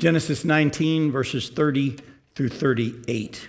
Genesis 19, verses 30 through 38.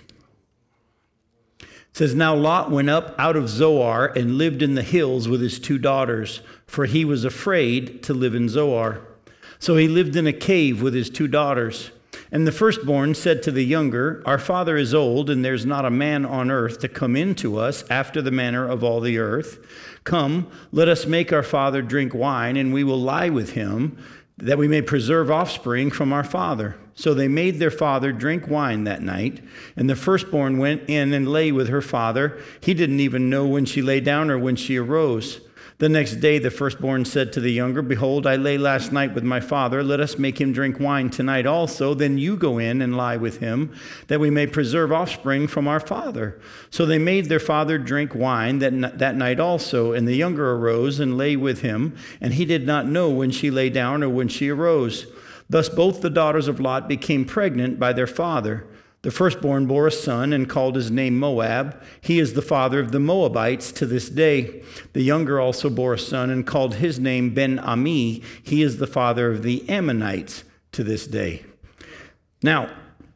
It says, "Now Lot went up out of Zoar and lived in the hills with his 2 daughters, for he was afraid to live in Zoar. So he lived in a cave with his 2 daughters. And the firstborn said to the younger, 'Our father is old, and there's not a man on earth to come in to us after the manner of all the earth. Come, let us make our father drink wine, and we will lie with him, that we may preserve offspring from our father.' So they made their father drink wine that night, and the firstborn went in and lay with her father. He didn't even know when she lay down or when she arose. The next day the firstborn said to the younger, 'Behold, I lay last night with my father. Let us make him drink wine tonight also. Then you go in and lie with him, that we may preserve offspring from our father.' So they made their father drink wine that night also, and the younger arose and lay with him, and he did not know when she lay down or when she arose. Thus both the daughters of Lot became pregnant by their father. The firstborn bore a son and called his name Moab. He is the father of the Moabites to this day. The younger also bore a son and called his name Ben-Ami. He is the father of the Ammonites to this day." Now,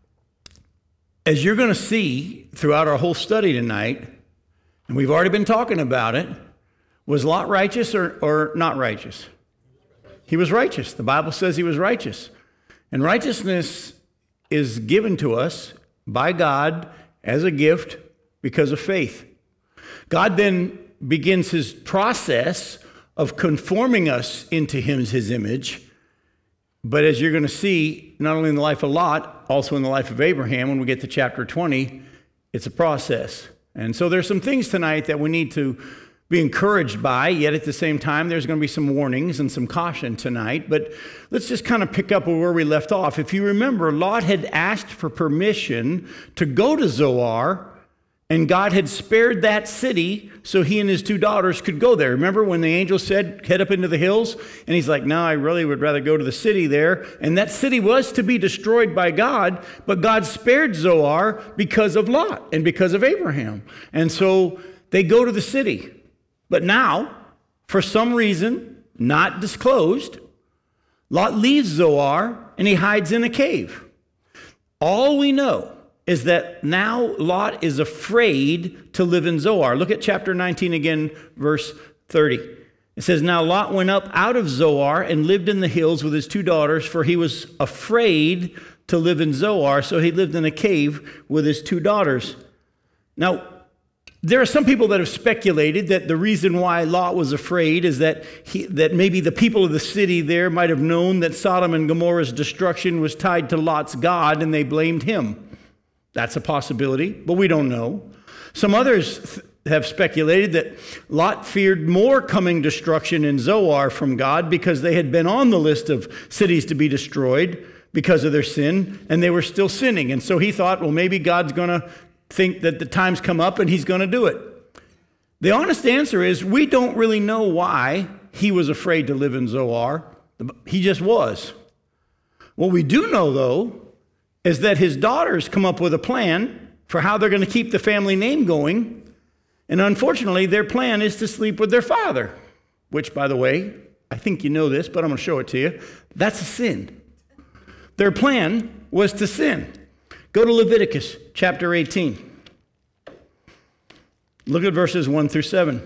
as you're going to see throughout our whole study tonight, and we've already been talking about it, was Lot righteous or not righteous? He was righteous. The Bible says he was righteous. And righteousness is given to us by God as a gift because of faith. God then begins his process of conforming us into his image. But as you're going to see, not only in the life of Lot, also in the life of Abraham, when we get to chapter 20, it's a process. And so there's some things tonight that we need to be encouraged by, yet at the same time, there's going to be some warnings and some caution tonight. But let's just kind of pick up where we left off. If you remember, Lot had asked for permission to go to Zoar, and God had spared that city so he and his 2 daughters could go there. Remember when the angel said, "Head up into the hills"? And he's like, "No, I really would rather go to the city there." And that city was to be destroyed by God, but God spared Zoar because of Lot and because of Abraham. And so they go to the city. But now, for some reason not disclosed, Lot leaves Zoar and he hides in a cave. All we know is that now Lot is afraid to live in Zoar. Look at chapter 19 again, verse 30. It says, "Now Lot went up out of Zoar and lived in the hills with his 2 daughters, for he was afraid to live in Zoar, so he lived in a cave with his 2 daughters." Now, there are some people that have speculated that the reason why Lot was afraid is that maybe the people of the city there might have known that Sodom and Gomorrah's destruction was tied to Lot's God, and they blamed him. That's a possibility, but we don't know. Some others have speculated that Lot feared more coming destruction in Zoar from God because they had been on the list of cities to be destroyed because of their sin, and they were still sinning. And so he thought, well, maybe God's going to think that the time's come up and he's going to do it. The honest answer is we don't really know why he was afraid to live in Zoar. He just was. What we do know, though, is that his daughters come up with a plan for how they're going to keep the family name going. And unfortunately, their plan is to sleep with their father, which, by the way, I think you know this, but I'm going to show it to you. That's a sin. Their plan was to sin. Go to Leviticus chapter 18. Look at verses 1 through 7.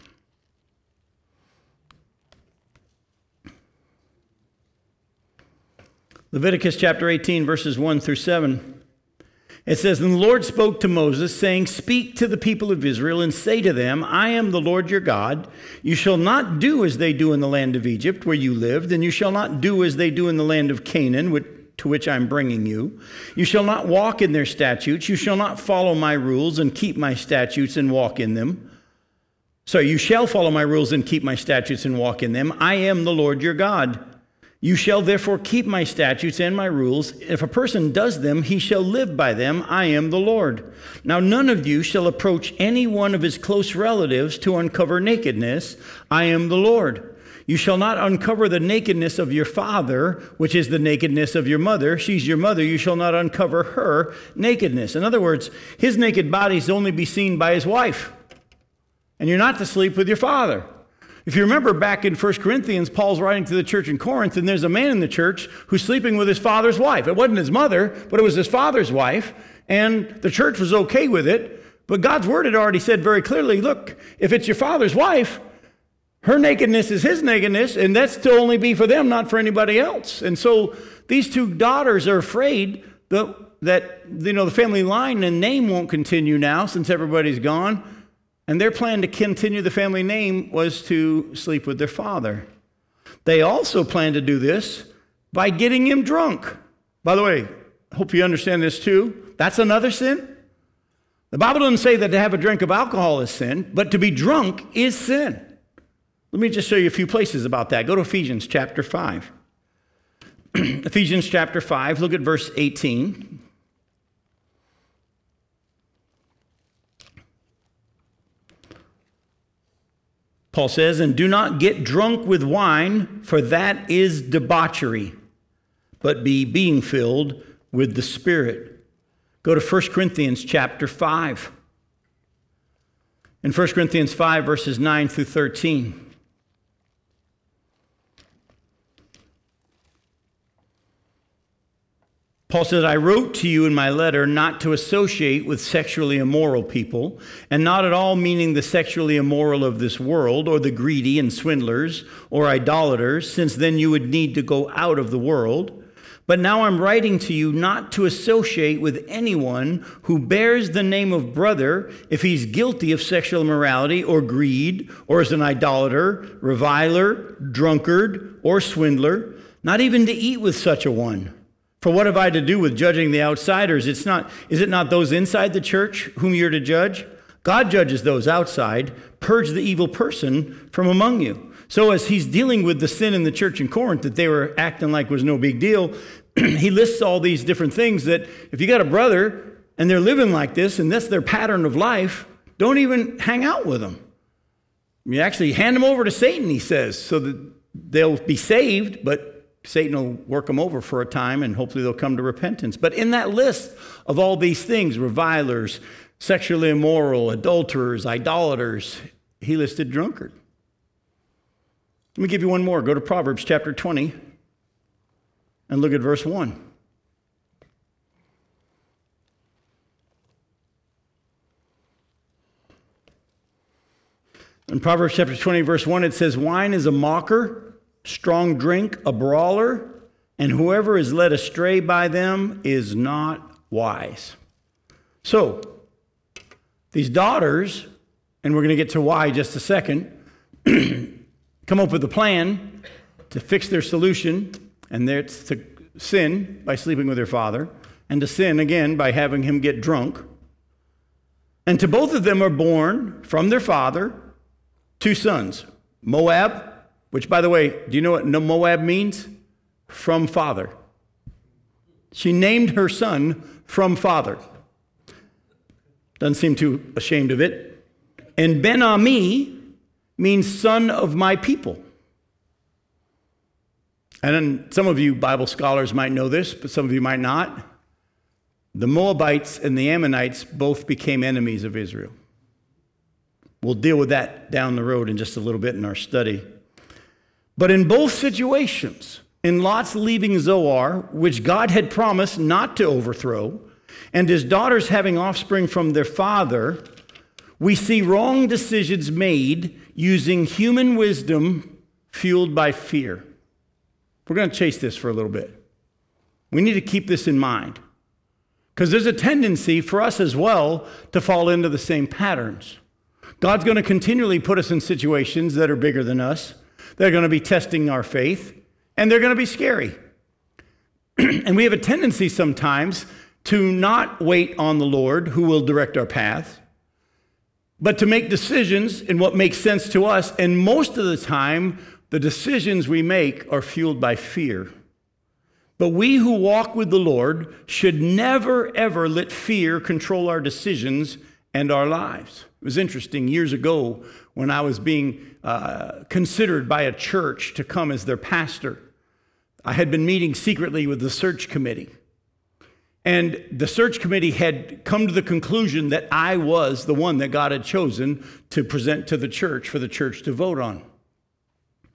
Leviticus chapter 18, verses 1 through 7. It says, "And the Lord spoke to Moses, saying, Speak to the people of Israel and say to them, I am the Lord your God. You shall not do as they do in the land of Egypt, where you lived, and you shall not do as they do in the land of Canaan, to which I'm bringing you. You shall not walk in their statutes. You shall not follow my rules and keep my statutes and walk in them. So you shall follow my rules and keep my statutes and walk in them. I am the Lord your God. You shall therefore keep my statutes and my rules. If a person does them, he shall live by them. I am the Lord. Now none of you shall approach any one of his close relatives to uncover nakedness. I am the Lord. You shall not uncover the nakedness of your father, which is the nakedness of your mother. She's your mother. You shall not uncover her nakedness. In other words, his naked body is only be seen by his wife. And you're not to sleep with your father. If you remember back in 1 Corinthians, Paul's writing to the church in Corinth, and there's a man in the church who's sleeping with his father's wife. It wasn't his mother, but it was his father's wife, and the church was okay with it. But God's word had already said very clearly, look, if it's your father's wife, her nakedness is his nakedness, and that's to only be for them, not for anybody else. And so these two daughters are afraid that the family line and name won't continue now since everybody's gone. And their plan to continue the family name was to sleep with their father. They also planned to do this by getting him drunk. By the way, I hope you understand this too. That's another sin. The Bible doesn't say that to have a drink of alcohol is sin, but to be drunk is sin. Let me just show you a few places about that. Go to Ephesians chapter 5. Ephesians chapter 5, look at verse 18. Paul says, and do not get drunk with wine, for that is debauchery, but be being filled with the Spirit. Go to 1 Corinthians chapter 5. In 1 Corinthians 5, verses 9 through 13. Paul says, I wrote to you in my letter not to associate with sexually immoral people, and not at all meaning the sexually immoral of this world, or the greedy and swindlers, or idolaters, since then you would need to go out of the world. But now I'm writing to you not to associate with anyone who bears the name of brother if he's guilty of sexual immorality or greed, or is an idolater, reviler, drunkard, or swindler, not even to eat with such a one. For what have I to do with judging the outsiders? Is it not those inside the church whom you're to judge? God judges those outside. Purge the evil person from among you. So as he's dealing with the sin in the church in Corinth that they were acting like was no big deal, he lists all these different things that if you got a brother and they're living like this and that's their pattern of life, don't even hang out with them. You actually hand them over to Satan, he says, so that they'll be saved, but Satan will work them over for a time and hopefully they'll come to repentance. But in that list of all these things, revilers, sexually immoral, adulterers, idolaters, he listed drunkard. Let me give you one more. Go to Proverbs chapter 20 and look at verse 1. In Proverbs chapter 20, verse 1, it says, wine is a mocker, strong drink, a brawler, and whoever is led astray by them is not wise. So, these daughters, and we're going to get to why in just a second, come up with a plan to fix their solution, and that's to sin by sleeping with their father, and to sin again by having him get drunk. And to both of them are born from their father two sons, Moab, which, by the way, do you know what Moab means? From father. She named her son from father. Doesn't seem too ashamed of it. And Ben-Ami means son of my people. And then some of you Bible scholars might know this, but some of you might not. The Moabites and the Ammonites both became enemies of Israel. We'll deal with that down the road in just a little bit in our study. But in both situations, in Lot's leaving Zoar, which God had promised not to overthrow, and his daughters having offspring from their father, we see wrong decisions made using human wisdom fueled by fear. We're going to chase this for a little bit. We need to keep this in mind, because there's a tendency for us as well to fall into the same patterns. God's going to continually put us in situations that are bigger than us. They're going to be testing our faith, and they're going to be scary. And we have a tendency sometimes to not wait on the Lord, who will direct our path, but to make decisions in what makes sense to us. And most of the time, the decisions we make are fueled by fear. But we who walk with the Lord should never, ever let fear control our decisions and our lives. It was interesting years ago when I was being considered by a church to come as their pastor. I had been meeting secretly with the search committee. And the search committee had come to the conclusion that I was the one that God had chosen to present to the church for the church to vote on.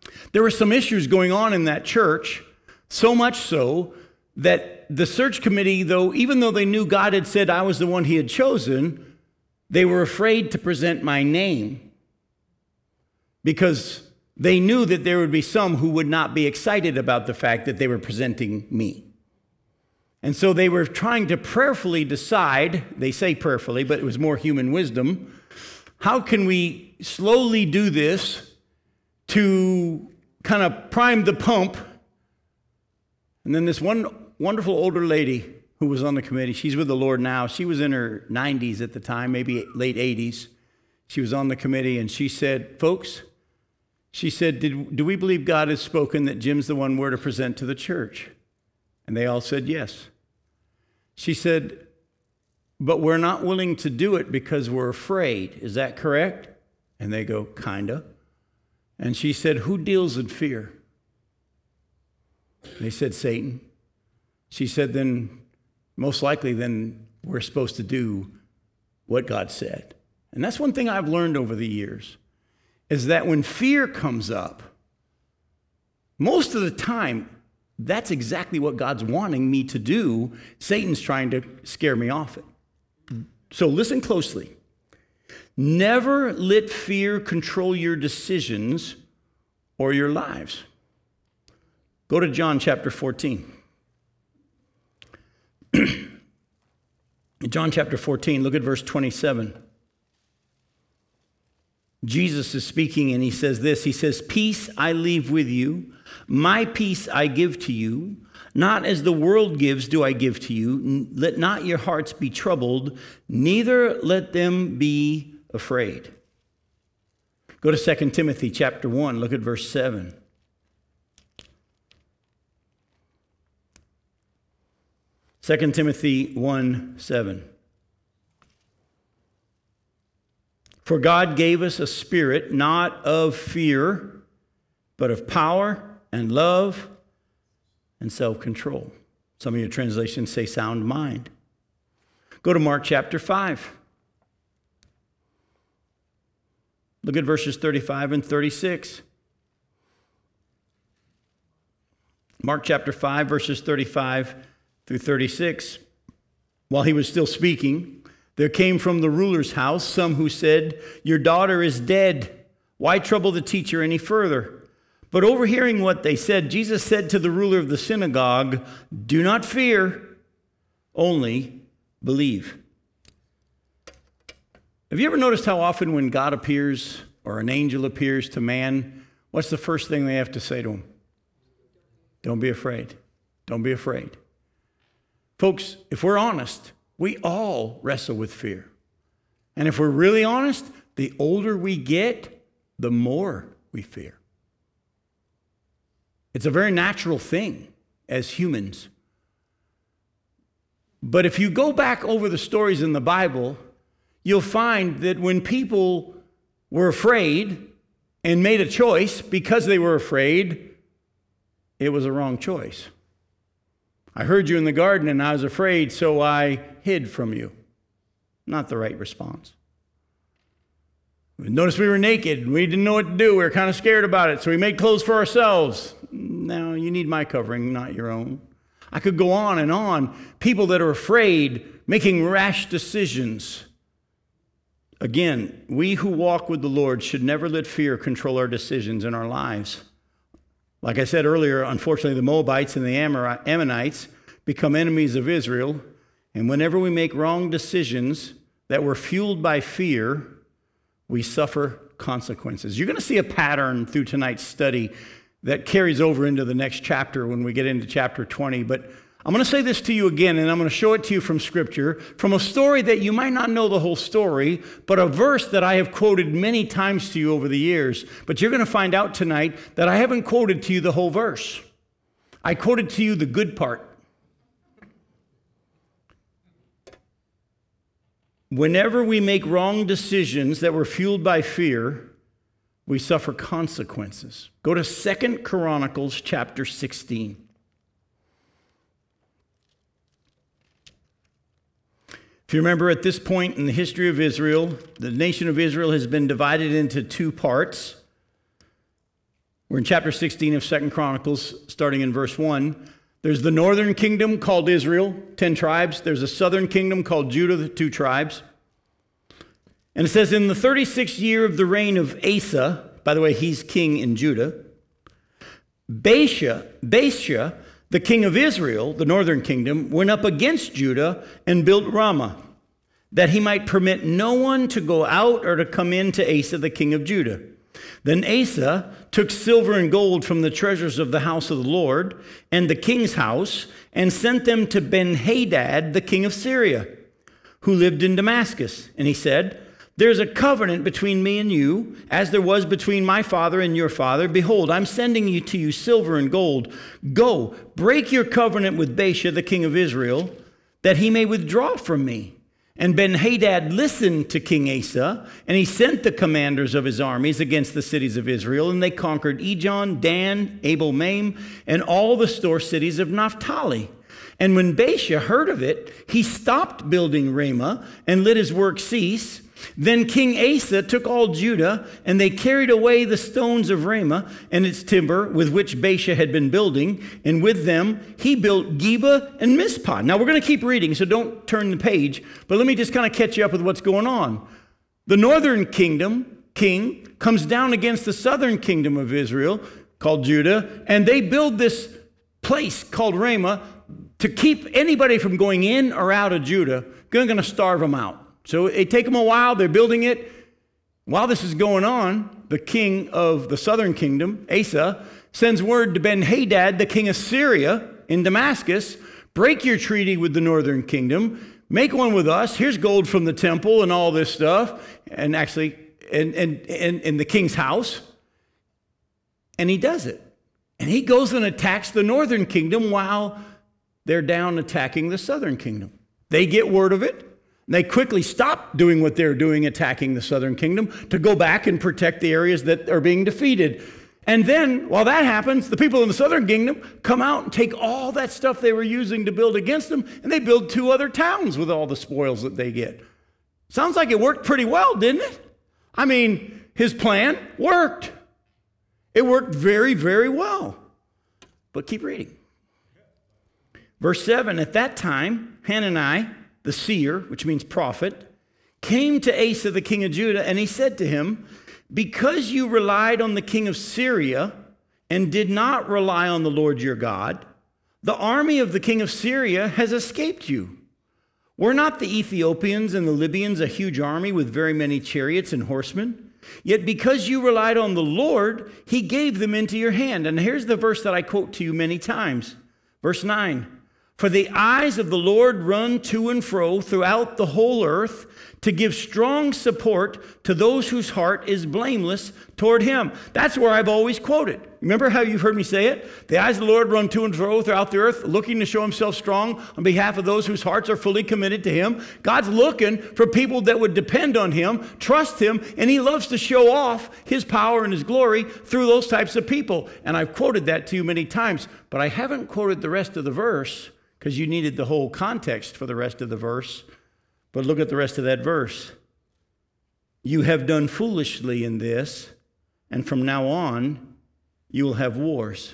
There were some issues going on in that church, so much so that the search committee, even though they knew God had said I was the one he had chosen, they were afraid to present my name because they knew that there would be some who would not be excited about the fact that they were presenting me. And so they were trying to prayerfully decide, they say prayerfully, but it was more human wisdom, how can we slowly do this to kind of prime the pump? And then this one wonderful older lady who was on the committee, she's with the Lord now. She was in her 90s at the time, maybe late 80s. She was on the committee and she said, folks, she said, do we believe God has spoken that Jim's the one we're to present to the church? And they all said yes. She said, but we're not willing to do it because we're afraid. Is that correct? And they go, kinda. And she said, who deals in fear? They said, Satan. She said, then most likely then we're supposed to do what God said. And that's one thing I've learned over the years, is that when fear comes up, most of the time, that's exactly what God's wanting me to do. Satan's trying to scare me off it. So listen closely. Never let fear control your decisions or your lives. Go to John chapter 14. John chapter 14, look at verse 27. Jesus is speaking and he says this. He says, peace I leave with you. My peace I give to you. Not as the world gives do I give to you. Let not your hearts be troubled, neither let them be afraid. Go to 2 Timothy chapter 1. Look at verse 7. Second Timothy 1:7. For God gave us a spirit not of fear, but of power and love and self-control. Some of your translations say sound mind. Go to Mark chapter 5. Look at verses 35 and 36. Mark chapter 5, verses 35 through 36. While he was still speaking, there came from the ruler's house some who said, your daughter is dead. Why trouble the teacher any further? But overhearing what they said, Jesus said to the ruler of the synagogue, do not fear, only believe. Have you ever noticed how often when God appears or an angel appears to man, what's the first thing they have to say to him? Don't be afraid. Don't be afraid. Folks, if we're honest, we all wrestle with fear. And if we're really honest, the older we get, the more we fear. It's a very natural thing as humans. But if you go back over the stories in the Bible, you'll find that when people were afraid and made a choice because they were afraid, it was a wrong choice. I heard you in the garden and I was afraid, so I hid from you. Not the right response. Notice we were naked. We didn't know what to do. We were kind of scared about it, so we made clothes for ourselves. No, you need my covering, not your own. I could go on and on. People that are afraid, making rash decisions. Again, we who walk with the Lord should never let fear control our decisions in our lives. Like I said earlier, unfortunately, the Moabites and the Ammonites become enemies of Israel. And whenever we make wrong decisions that were fueled by fear, we suffer consequences. You're going to see a pattern through tonight's study that carries over into the next chapter when we get into chapter 20. But I'm going to say this to you again, and I'm going to show it to you from Scripture, from a story that you might not know the whole story, but a verse that I have quoted many times to you over the years. But you're going to find out tonight that I haven't quoted to you the whole verse. I quoted to you the good part. Whenever we make wrong decisions that were fueled by fear, we suffer consequences. Go to 2 Chronicles chapter 16. If you remember, at this point in the history of Israel, the nation of Israel has been divided into two parts. We're in chapter 16 of 2 Chronicles, starting in verse 1. There's the northern kingdom called Israel, 10 tribes. There's a southern kingdom called Judah, the 2 tribes. And it says, in the 36th year of the reign of Asa, by the way, he's king in Judah, Baasha, the king of Israel, the northern kingdom, went up against Judah and built Ramah, that he might permit no one to go out or to come in to Asa, the king of Judah. Then Asa took silver and gold from the treasures of the house of the Lord and the king's house and sent them to Ben-Hadad, the king of Syria, who lived in Damascus. And he said, there's a covenant between me and you, as there was between my father and your father. Behold, I'm sending you to you silver and gold. Go, break your covenant with Baasha, the king of Israel, that he may withdraw from me. And Ben-Hadad listened to King Asa, and he sent the commanders of his armies against the cities of Israel, and they conquered Ijon, Dan, Abel-Maim, and all the store cities of Naphtali. And when Baasha heard of it, he stopped building Ramah and let his work cease. Then King Asa took all Judah, and they carried away the stones of Ramah and its timber with which Baasha had been building, and with them he built Geba and Mizpah. Now we're going to keep reading, so don't turn the page, but let me just kind of catch you up with what's going on. The northern kingdom, king, comes down against the southern kingdom of Israel, called Judah, and they build this place called Ramah to keep anybody from going in or out of Judah. They're going to starve them out. So it take them a while. They're building it. While this is going on, the king of the southern kingdom, Asa, sends word to Ben-Hadad, the king of Syria, in Damascus, break your treaty with the northern kingdom, make one with us. Here's gold from the temple and all this stuff, and actually, in the king's house. And he does it. And he goes and attacks the northern kingdom while they're down attacking the southern kingdom. They get word of it. They quickly stop doing what they're doing, attacking the southern kingdom, to go back and protect the areas that are being defeated. And then, while that happens, the people in the southern kingdom come out and take all that stuff they were using to build against them, and they build 2 other towns with all the spoils that they get. Sounds like it worked pretty well, didn't it? I mean, his plan worked. It worked very, very well. But keep reading. Verse 7, at that time, Hanani, the seer, which means prophet, came to Asa, the king of Judah, and he said to him, because you relied on the king of Syria and did not rely on the Lord your God, the army of the king of Syria has escaped you. Were not the Ethiopians and the Libyans a huge army with very many chariots and horsemen? Yet because you relied on the Lord, he gave them into your hand. And here's the verse that I quote to you many times. Verse 9. For the eyes of the Lord run to and fro throughout the whole earth to give strong support to those whose heart is blameless toward him. That's where I've always quoted. Remember how you've heard me say it? The eyes of the Lord run to and fro throughout the earth, looking to show himself strong on behalf of those whose hearts are fully committed to him. God's looking for people that would depend on him, trust him, and he loves to show off his power and his glory through those types of people. And I've quoted that to you many times, but I haven't quoted the rest of the verse, because you needed the whole context for the rest of the verse. But look at the rest of that verse. You have done foolishly in this, and from now on, you will have wars.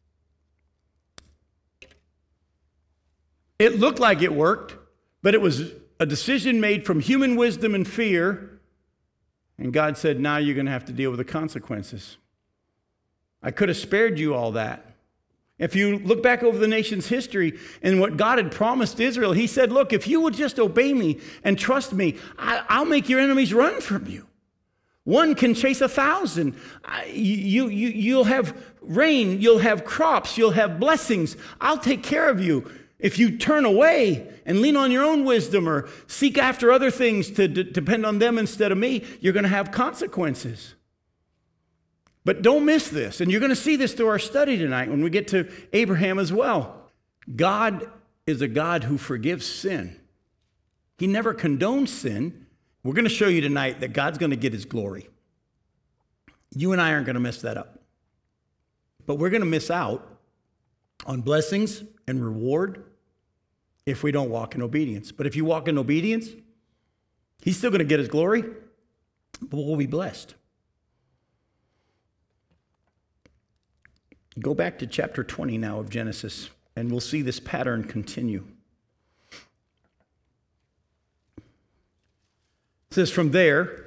It looked like it worked, but it was a decision made from human wisdom and fear. And God said, now you're going to have to deal with the consequences. I could have spared you all that. If you look back over the nation's history and what God had promised Israel, he said, look, if you would just obey me and trust me, I'll make your enemies run from you. One can chase 1,000. You'll have rain, you'll have crops, you'll have blessings. I'll take care of you. If you turn away and lean on your own wisdom or seek after other things to depend on them instead of me, you're going to have consequences. But don't miss this, and you're going to see this through our study tonight when we get to Abraham as well. God is a God who forgives sin. He never condones sin. We're going to show you tonight that God's going to get his glory. You and I aren't going to mess that up. But we're going to miss out on blessings and reward if we don't walk in obedience. But if you walk in obedience, he's still going to get his glory, but we'll be blessed. Go back to chapter 20 now of Genesis, and we'll see this pattern continue. It says, from there,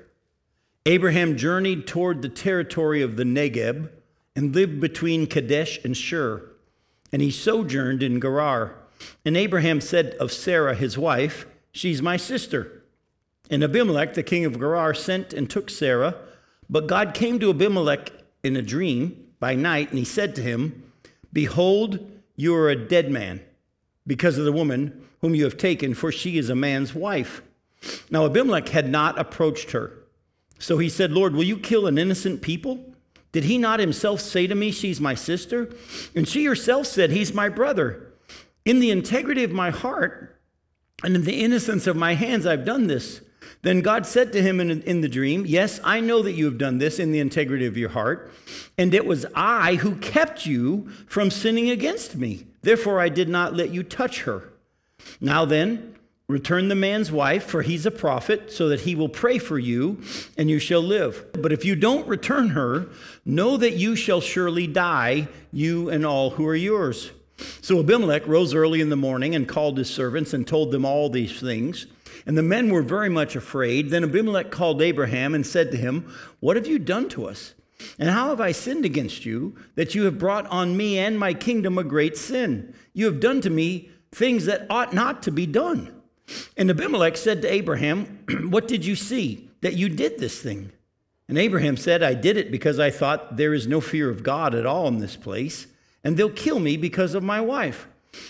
Abraham journeyed toward the territory of the Negeb and lived between Kadesh and Shur. And he sojourned in Gerar. And Abraham said of Sarah, his wife, she's my sister. And Abimelech, the king of Gerar, sent and took Sarah. But God came to Abimelech in a dream by night, and he said to him, behold, you are a dead man because of the woman whom you have taken, for she is a man's wife. Now Abimelech had not approached her. So he said, Lord, will you kill an innocent people? Did he not himself say to me, she's my sister? And she herself said, he's my brother. In the integrity of my heart and in the innocence of my hands, I've done this. Then God said to him in the dream, yes, I know that you have done this in the integrity of your heart, and it was I who kept you from sinning against me. Therefore, I did not let you touch her. Now then, return the man's wife, for he's a prophet, so that he will pray for you, and you shall live. But if you don't return her, know that you shall surely die, you and all who are yours. So Abimelech rose early in the morning and called his servants and told them all these things. And the men were very much afraid. Then Abimelech called Abraham and said to him, what have you done to us? And how have I sinned against you, that you have brought on me and my kingdom a great sin? You have done to me things that ought not to be done. And Abimelech said to Abraham, what did you see, that you did this thing? And Abraham said, I did it because I thought there is no fear of God at all in this place, and they'll kill me because of my wife.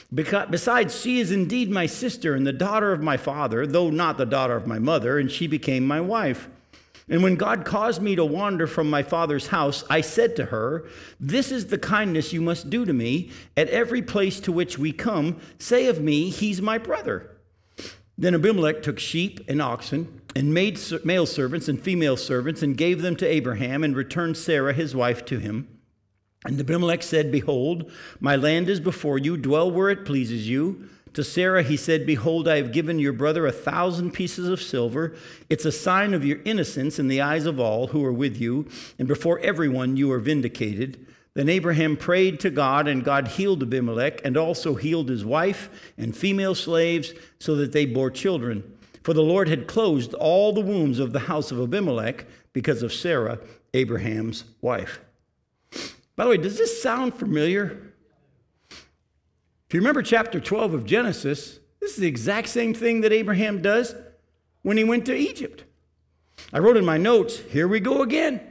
Besides, she is indeed my sister and the daughter of my father, though not the daughter of my mother, and she became my wife. And when God caused me to wander from my father's house, I said to her, this is the kindness you must do to me. At every place to which we come, say of me, he's my brother. Then Abimelech took sheep and oxen and made male servants and female servants and gave them to Abraham and returned Sarah, his wife, to him. And Abimelech said, behold, my land is before you, dwell where it pleases you. To Sarah he said, behold, I have given your brother 1,000 pieces of silver. It's a sign of your innocence in the eyes of all who are with you, and before everyone you are vindicated. Then Abraham prayed to God, and God healed Abimelech, and also healed his wife and female slaves, so that they bore children. For the Lord had closed all the wombs of the house of Abimelech because of Sarah, Abraham's wife. By the way, does this sound familiar? If you remember chapter 12 of Genesis, this is the exact same thing that Abraham does when he went to Egypt. I wrote in my notes, here we go again.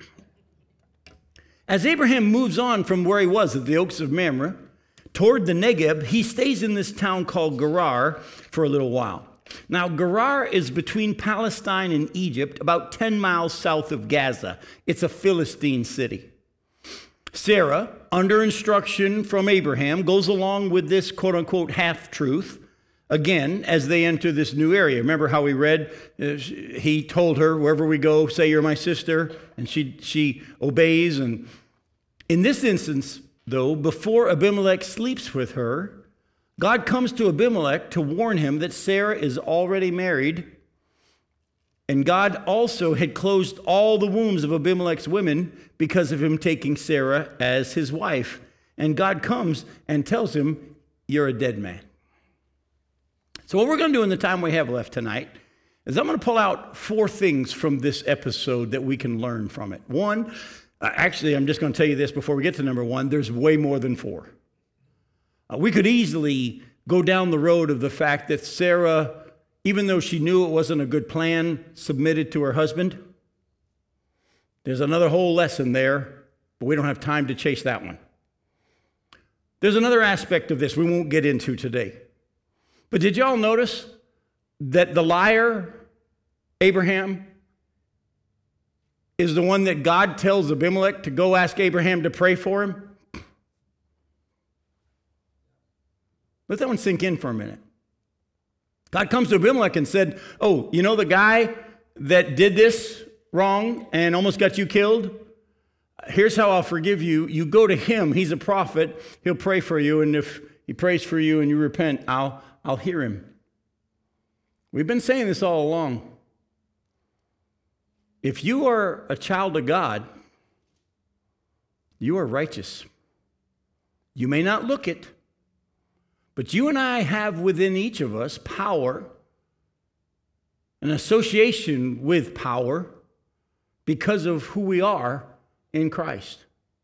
As Abraham moves on from where he was at the Oaks of Mamre toward the Negeb, he stays in this town called Gerar for a little while. Now, Gerar is between Palestine and Egypt, about 10 miles south of Gaza. It's a Philistine city. Sarah, under instruction from Abraham, goes along with this quote-unquote half-truth, again, as they enter this new area. Remember how we read, he told her, wherever we go, say you're my sister, and she obeys. And in this instance, though, before Abimelech sleeps with her, God comes to Abimelech to warn him that Sarah is already married. And God also had closed all the wombs of Abimelech's women because of him taking Sarah as his wife. And God comes and tells him, you're a dead man. So what we're going to do in the time we have left tonight is I'm going to pull out 4 things from this episode that we can learn from it. One, actually, I'm just going to tell you this before we get to number 1. There's way more than 4. We could easily go down the road of the fact that Sarah, even though she knew it wasn't a good plan, submitted to her husband. There's another whole lesson there, but we don't have time to chase that one. There's another aspect of this we won't get into today. But did y'all notice that the liar, Abraham, is the one that God tells Abimelech to go ask Abraham to pray for him? Let that one sink in for a minute. God comes to Abimelech and said, oh, you know the guy that did this wrong and almost got you killed? Here's how I'll forgive you. You go to him. He's a prophet. He'll pray for you. And if he prays for you and you repent, I'll hear him. We've been saying this all along. If you are a child of God, you are righteous. You may not look it, but you and I have within each of us power, an association with power, because of who we are in Christ.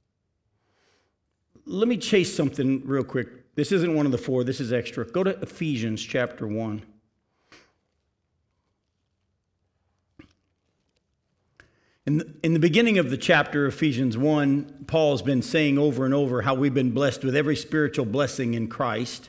Let me chase something real quick. This isn't one of the four. This is extra. Go to Ephesians chapter 1. In the beginning of the chapter, Ephesians 1, Paul has been saying over and over how we've been blessed with every spiritual blessing in Christ.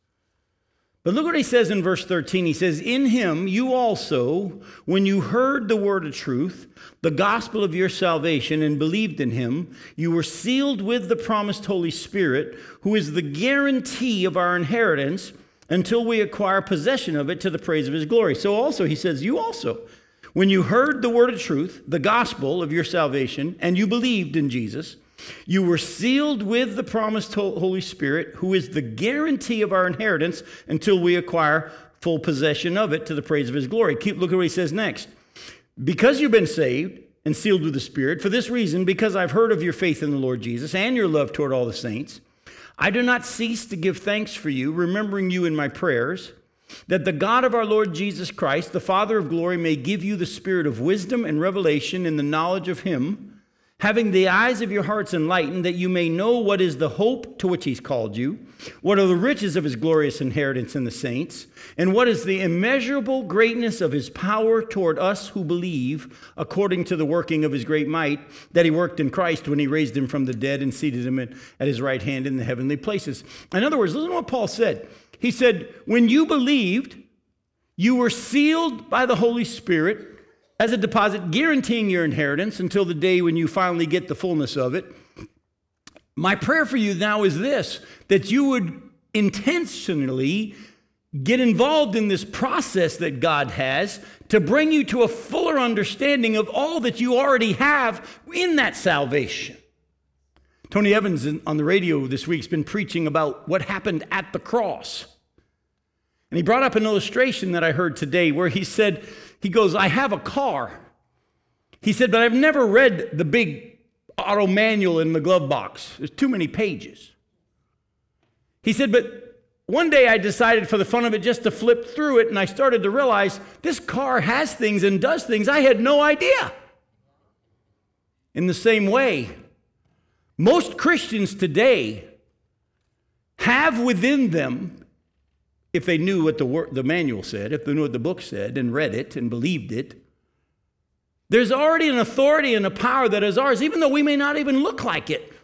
But look what he says in verse 13. He says, in him you also, when you heard the word of truth, the gospel of your salvation, and believed in him, you were sealed with the promised Holy Spirit, who is the guarantee of our inheritance until we acquire possession of it to the praise of his glory. So also, he says, you also, when you heard the word of truth, the gospel of your salvation, and you believed in Jesus, you were sealed with the promised Holy Spirit, who is the guarantee of our inheritance until we acquire full possession of it to the praise of his glory. Look at what he says next. Because you've been saved and sealed with the Spirit, for this reason, because I've heard of your faith in the Lord Jesus and your love toward all the saints, I do not cease to give thanks for you, remembering you in my prayers, that the God of our Lord Jesus Christ, the Father of glory, may give you the spirit of wisdom and revelation in the knowledge of him, having the eyes of your hearts enlightened, that you may know what is the hope to which he's called you, what are the riches of his glorious inheritance in the saints, and what is the immeasurable greatness of his power toward us who believe, according to the working of his great might, that he worked in Christ when he raised him from the dead and seated him at his right hand in the heavenly places. In other words, listen to what Paul said. He said, when you believed, you were sealed by the Holy Spirit as a deposit, guaranteeing your inheritance until the day when you finally get the fullness of it. My prayer for you now is this, that you would intentionally get involved in this process that God has to bring you to a fuller understanding of all that you already have in that salvation. Tony Evans on the radio this week has been preaching about what happened at the cross. And he brought up an illustration that I heard today where he said, he goes, I have a car. He said, but I've never read the big auto manual in the glove box. There's too many pages. He said, but one day I decided for the fun of it just to flip through it, and I started to realize this car has things and does things I had no idea. In the same way, most Christians today have within them, if they knew what the manual said, if they knew what the book said and read it and believed it, there's already an authority and a power that is ours, even though we may not even look like it.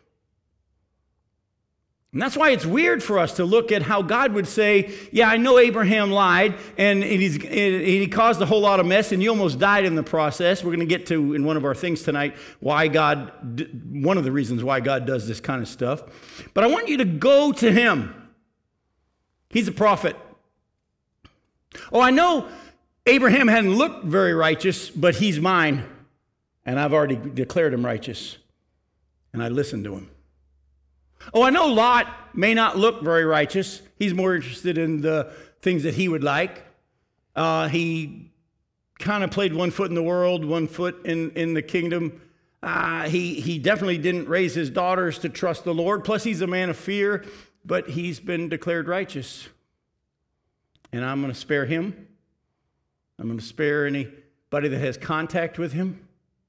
And that's why it's weird for us to look at how God would say, yeah, I know Abraham lied, and he caused a whole lot of mess, and you almost died in the process. We're going to get to, in one of our things tonight, one of the reasons why God does this kind of stuff. But I want you to go to him. He's a prophet. Oh, I know Abraham hadn't looked very righteous, but he's mine, and I've already declared him righteous, and I listened to him. Oh, I know Lot may not look very righteous. He's more interested in the things that he would like. He kind of played one foot in the world, one foot in the kingdom. He definitely didn't raise his daughters to trust the Lord. Plus, he's a man of fear, but he's been declared righteous. And I'm going to spare him. I'm going to spare anybody that has contact with him.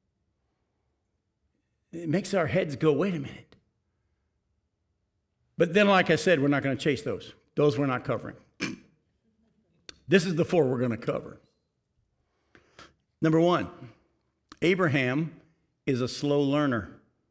It makes our heads go, wait a minute. But then, like I said, we're not going to chase those. Those we're not covering. This is the four we're going to cover. Number one, Abraham is a slow learner.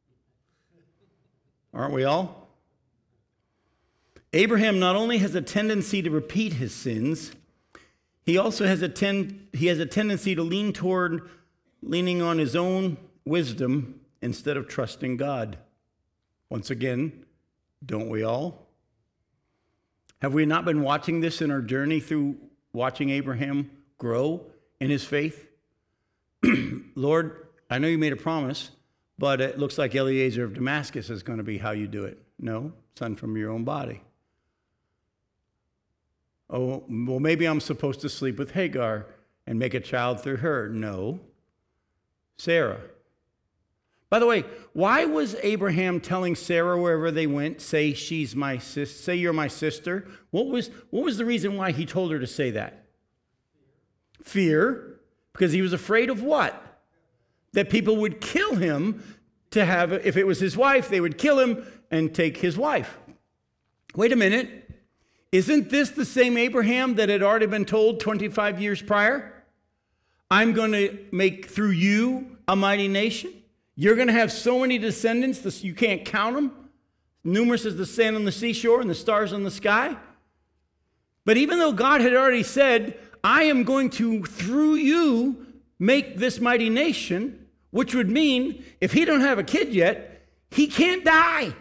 Aren't we all? Abraham not only has a tendency to repeat his sins, he also has a tendency to leaning on his own wisdom instead of trusting God. Once again, don't we all? Have we not been watching this in our journey through watching Abraham grow in his faith? Lord, I know you made a promise, but it looks like Eliezer of Damascus is going to be how you do it. No, son from your own body. Oh, well, maybe I'm supposed to sleep with Hagar and make a child through her. No, Sarah. By the way, why was Abraham telling Sarah wherever they went, say she's my sister, say you're my sister? What was the reason why he told her to say that? Fear. Because he was afraid of what? That people would kill him to have, if it was his wife, they would kill him and take his wife. Wait a minute. Isn't this the same Abraham that had already been told 25 years prior? I'm going to make through you a mighty nation. You're going to have so many descendants that you can't count them. Numerous as the sand on the seashore and the stars in the sky. But even though God had already said, I am going to, through you, make this mighty nation, which would mean if he don't have a kid yet, he can't die.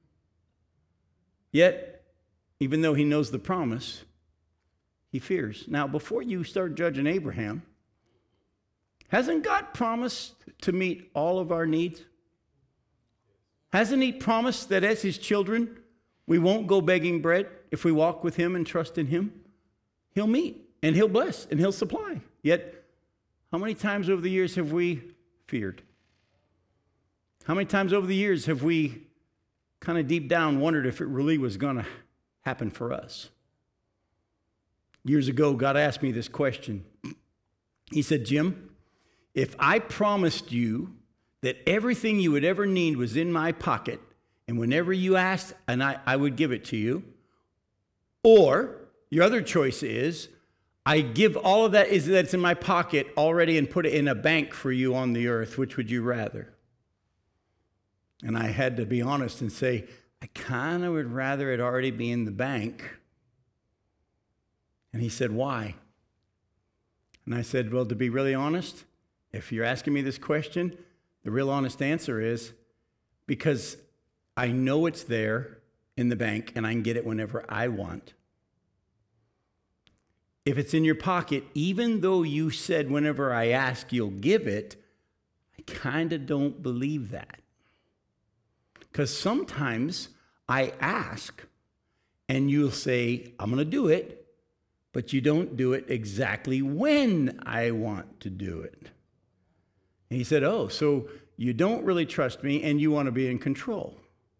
Yet, even though he knows the promise, he fears. Now, before you start judging Abraham, hasn't God promised to meet all of our needs? Hasn't he promised that as his children, we won't go begging bread if we walk with him and trust in him? He'll meet, and he'll bless, and he'll supply. Yet, how many times over the years have we feared? How many times over the years have we kind of deep down wondered if it really was going to happen for us? Years ago, God asked me this question. He said, Jim, if I promised you that everything you would ever need was in my pocket, and whenever you asked, and I would give it to you, or your other choice is, I give all of that that's in my pocket already and put it in a bank for you on the earth, which would you rather? And I had to be honest and say, I kind of would rather it already be in the bank. And he said, why? And I said, well, to be really honest, if you're asking me this question, the real honest answer is because I know it's there in the bank and I can get it whenever I want. If it's in your pocket, even though you said whenever I ask you'll give it, I kind of don't believe that. Because sometimes I ask and you'll say, I'm going to do it, but you don't do it exactly when I want to do it. And he said, oh, so you don't really trust me and you want to be in control.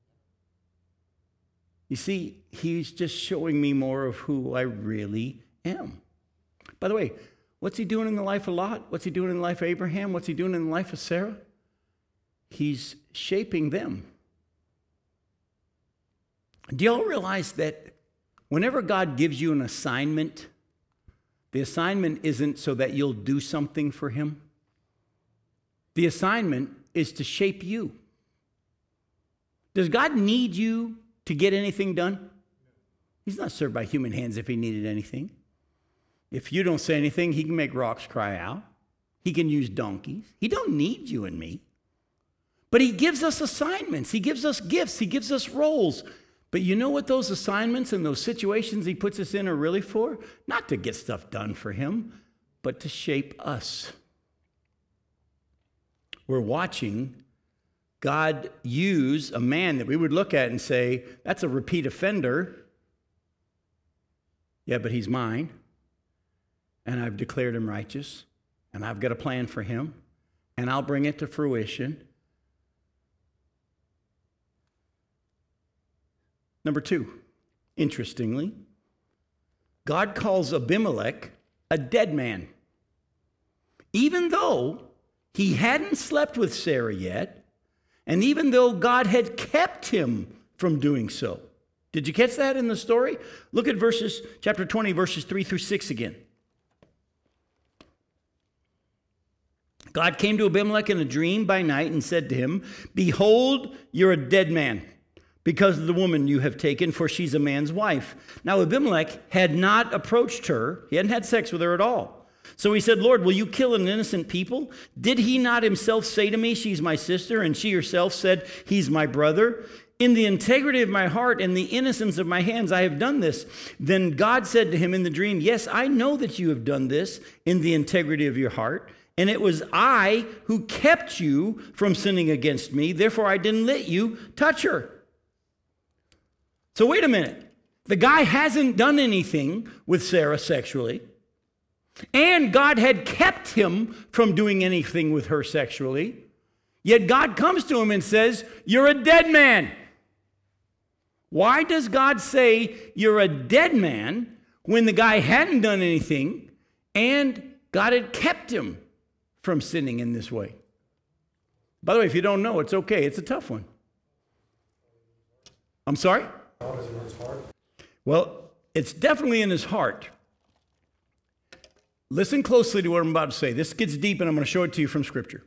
You see, he's just showing me more of who I really am. By the way, what's he doing in the life of Lot? What's he doing in the life of Abraham? What's he doing in the life of Sarah? He's shaping them. Do y'all realize that whenever God gives you an assignment, the assignment isn't so that you'll do something for him. The assignment is to shape you. Does God need you to get anything done? He's not served by human hands if he needed anything. If you don't say anything, he can make rocks cry out. He can use donkeys. He don't need you and me. But he gives us assignments. He gives us gifts. He gives us roles. But you know what those assignments and those situations he puts us in are really for? Not to get stuff done for him, but to shape us. We're watching God use a man that we would look at and say, that's a repeat offender. Yeah, but he's mine. And I've declared him righteous. And I've got a plan for him. And I'll bring it to fruition. Number 2, interestingly, God calls Abimelech a dead man. Even though he hadn't slept with Sarah yet, and even though God had kept him from doing so. Did you catch that in the story? Look at chapter 20, verses 3 through 6 again. God came to Abimelech in a dream by night and said to him, behold, you're a dead man, because of the woman you have taken, for she's a man's wife. Now Abimelech had not approached her. He hadn't had sex with her at all. So he said, Lord, will you kill an innocent people? Did he not himself say to me, she's my sister, and she herself said, he's my brother? In the integrity of my heart and the innocence of my hands, I have done this. Then God said to him in the dream, yes, I know that you have done this in the integrity of your heart. And it was I who kept you from sinning against me. Therefore, I didn't let you touch her. So wait a minute. The guy hasn't done anything with Sarah sexually. And God had kept him from doing anything with her sexually. Yet God comes to him and says, you're a dead man. Why does God say you're a dead man when the guy hadn't done anything and God had kept him from sinning in this way? By the way, if you don't know, it's okay. It's a tough one. I'm sorry? Well, it's definitely in his heart. Listen closely to what I'm about to say. This gets deep, and I'm going to show it to you from Scripture.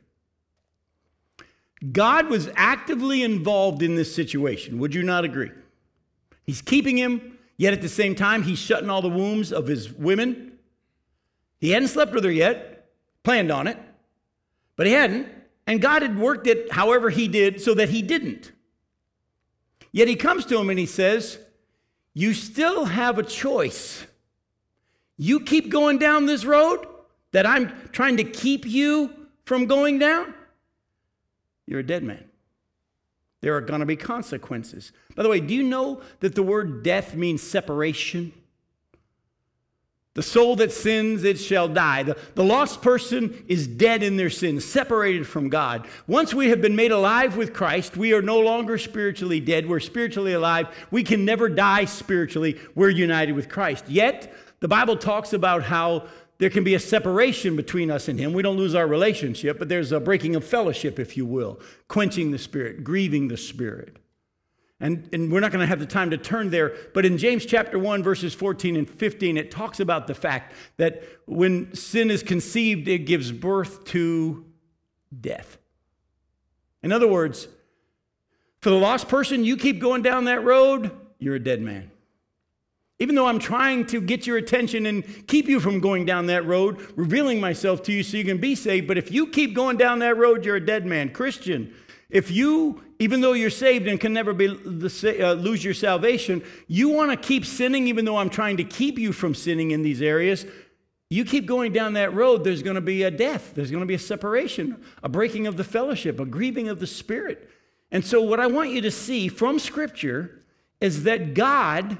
God was actively involved in this situation. Would you not agree? He's keeping him, yet at the same time, he's shutting all the wombs of his women. He hadn't slept with her yet, planned on it, but he hadn't. And God had worked it however he did so that he didn't. Yet he comes to him and he says, you still have a choice. You keep going down this road that I'm trying to keep you from going down, you're a dead man. There are going to be consequences. By the way, do you know that the word death means separation? The soul that sins, it shall die. The lost person is dead in their sins, separated from God. Once we have been made alive with Christ, we are no longer spiritually dead. We're spiritually alive. We can never die spiritually. We're united with Christ. Yet, the Bible talks about how there can be a separation between us and him. We don't lose our relationship, but there's a breaking of fellowship, if you will, quenching the Spirit, grieving the Spirit. And we're not going to have the time to turn there, but in James chapter 1, verses 14 and 15, it talks about the fact that when sin is conceived, it gives birth to death. In other words, for the lost person, you keep going down that road, you're a dead man. Even though I'm trying to get your attention and keep you from going down that road, revealing myself to you so you can be saved, but if you keep going down that road, you're a dead man. Christian, if you, even though you're saved and can never lose your salvation, you want to keep sinning even though I'm trying to keep you from sinning in these areas, you keep going down that road, there's going to be a death. There's going to be a separation, a breaking of the fellowship, a grieving of the Spirit. And so what I want you to see from Scripture is that God,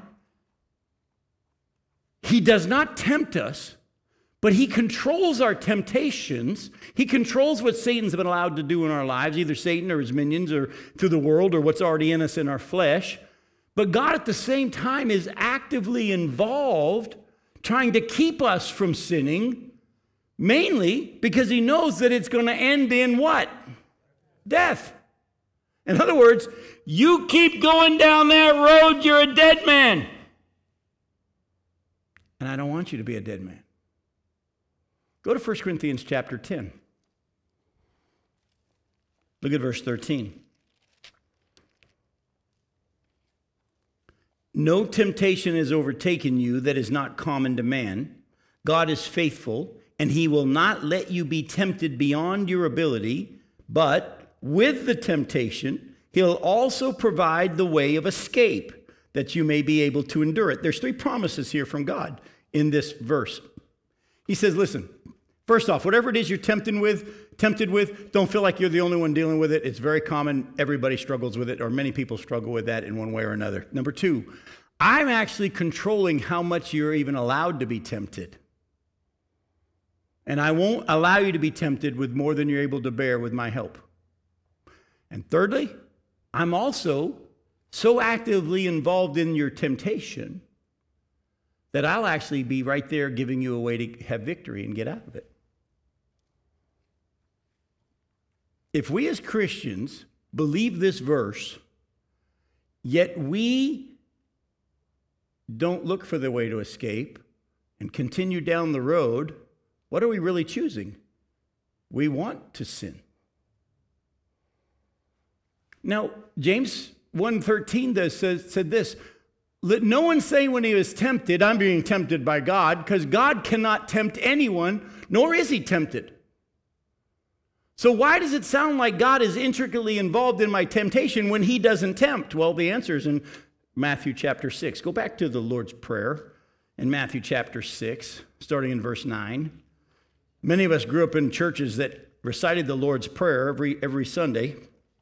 he does not tempt us, but he controls our temptations. He controls what Satan's been allowed to do in our lives, either Satan or his minions or through the world or what's already in us in our flesh. But God at the same time is actively involved trying to keep us from sinning, mainly because he knows that it's going to end in what? Death. In other words, you keep going down that road, you're a dead man. And I don't want you to be a dead man. Go to 1 Corinthians chapter 10. Look at verse 13. No temptation has overtaken you that is not common to man. God is faithful, and he will not let you be tempted beyond your ability, but with the temptation, he'll also provide the way of escape that you may be able to endure it. There's three promises here from God in this verse. He says, listen, first off, whatever it is you're tempted with, don't feel like you're the only one dealing with it. It's very common. Everybody struggles with it, or many people struggle with that in one way or another. Number two, I'm actually controlling how much you're even allowed to be tempted. And I won't allow you to be tempted with more than you're able to bear with my help. And thirdly, I'm also so actively involved in your temptation that I'll actually be right there giving you a way to have victory and get out of it. If we as Christians believe this verse, yet we don't look for the way to escape and continue down the road, what are we really choosing? We want to sin. Now, James 1:13 said this, let no one say when he was tempted, I'm being tempted by God, because God cannot tempt anyone, nor is he tempted. So why does it sound like God is intricately involved in my temptation when he doesn't tempt? Well, the answer is in Matthew chapter 6. Go back to the Lord's Prayer in Matthew chapter 6, starting in verse 9. Many of us grew up in churches that recited the Lord's Prayer every Sunday.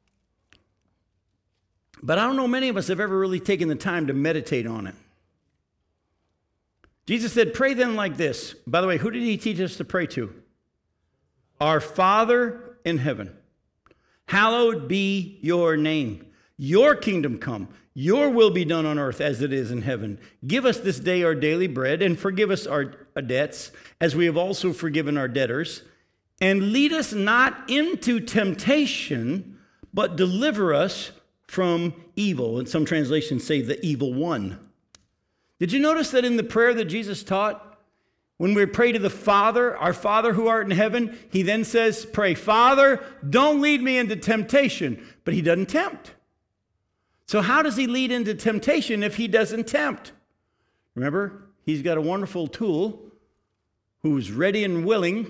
But I don't know many of us have ever really taken the time to meditate on it. Jesus said, pray then like this. By the way, who did he teach us to pray to? Our Father in heaven, Hallowed be your name. Your kingdom come. Your will be done on earth as it is in heaven. Give us this day our daily bread, and forgive us our debts, as we have also forgiven our debtors. And lead us not into temptation, but deliver us from evil. And some translations say the evil one. Did you notice that in the prayer that Jesus taught, when we pray to the Father, our Father who art in heaven, he then says, pray, Father, don't lead me into temptation. But he doesn't tempt. So how does he lead into temptation if he doesn't tempt? Remember, he's got a wonderful tool who's ready and willing.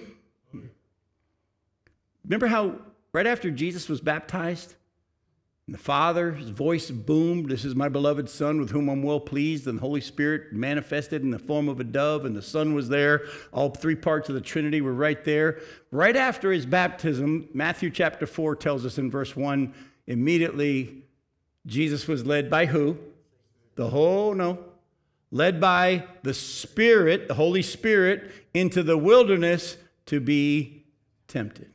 Remember how right after Jesus was baptized, and the Father's voice boomed, this is my beloved Son with whom I'm well pleased, and the Holy Spirit manifested in the form of a dove, and the Son was there. All three parts of the Trinity were right there. Right after his baptism, Matthew chapter 4 tells us in verse 1, immediately Jesus was led by who? Led by the Spirit, the Holy Spirit, into the wilderness to be tempted.